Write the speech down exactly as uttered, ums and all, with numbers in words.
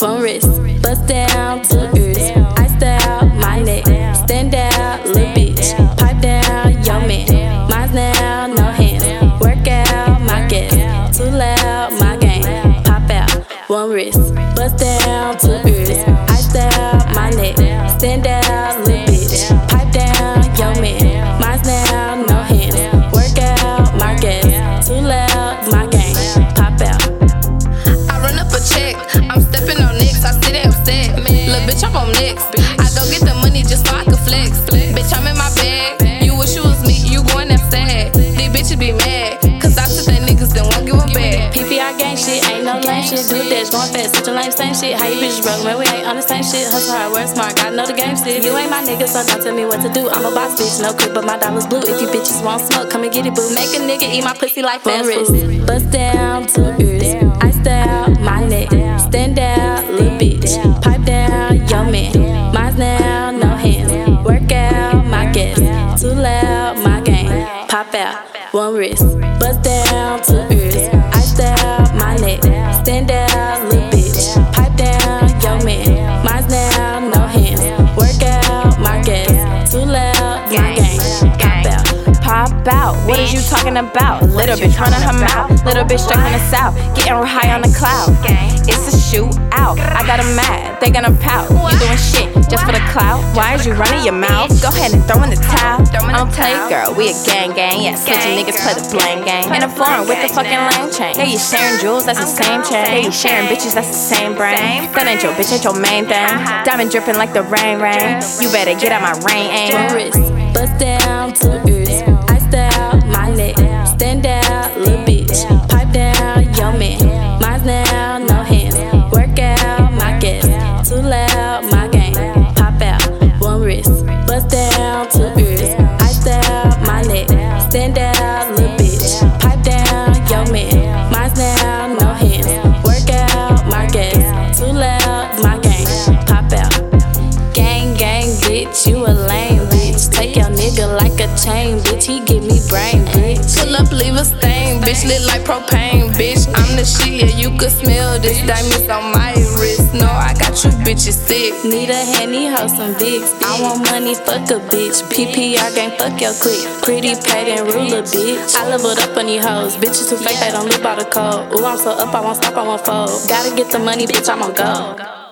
One wrist, bust down, two ears. Iced out my neck, stand out, little bitch. Pipe down, yo man. Mine's now, no hands. Work out, my gas. Too loud, my game. Pop out, one wrist, bust down, two ears. Iced out my neck, stand out, little bitch. Pipe down, yo man. Mine's now, no hands. Work out, my gas. Too loud, my game. Pop out. I run up a check, I'm stepping on nicks, I sit there upset. Little bitch, I'm on next. I go get the money just so I can flex. Bitch, I'm in my bag. You wish you was me, you going that sad. These bitches be mad, cause I took they niggas, then won't give a bag. P P R gang shit, ain't no lame shit. Do dash, going fast, such a lame same shit. How you bitches broke, man, we ain't on the same shit. Hustle hard, work smart, gotta know the game still. You ain't my nigga, so don't tell me what to do. I'm a boss bitch, no clip, but my dollar's blue. If you bitches want smoke, come and get it, boo. Make a nigga eat my pussy like fast food. Bust down, two ears. Iced out my neck, stand out, little bitch. Pipe down, yo man. Mine's now, no hands. Work out, my gas. Too loud, my game. Pop out, one wrist. Bust down, two ears. Iced out my neck, stand out, little bitch. Pipe down, yo man. Mine's now, no hands. Work out, my gas. Too loud, my game. Pop out. Pop out, what is you talking about? Little bitch running her mouth, little bitch stuck in the south, getting real high on the cloud. It's a shootout, I got 'em mad, they gonna pout. You doing shit just for the clout? Why is you running your mouth? Go ahead and throw in the towel. I don't play, girl, we a gang gang. Yeah, switching niggas play the blame game. In a foreign with the fucking lame chain. Yeah, you sharing jewels, that's the same chain. Yeah, you sharing bitches, that's the same brain. That ain't your bitch, ain't your main thing. Diamond dripping like the rain rain. You better get out my rain aim. One wrist, bust down, two ears. Iced out my neck, stand out, little bitch. Pipe down, yo man. Mine's now, no hands. Work out, my gas. Too loud, my game. Pop out, one wrist, bust down, two ears. Iced out my neck, stand out, little bitch. Pipe down, yo man. Mine's now, no hands. Work out, my gas. Too loud, my game. Pop out. Gang, gang, bitch, you a lame bitch. Take your nigga like a chain, bitch. He give me brain, bitch. Pull up, leave a stain, bitch, lit like propane, bitch. I'm the shit, yeah, you could smell this diamonds on my wrist. No, I got you bitches sick. Need a handy hoe, some Vicks. I want money, fuck a bitch. P P R gang, fuck your clique. Pretty paid and ruler, bitch. I leveled up on these hoes. Bitches too fake, they don't live by the code. Ooh, I'm so up, I won't stop, I won't fold. Gotta get the money, bitch, I'm on go.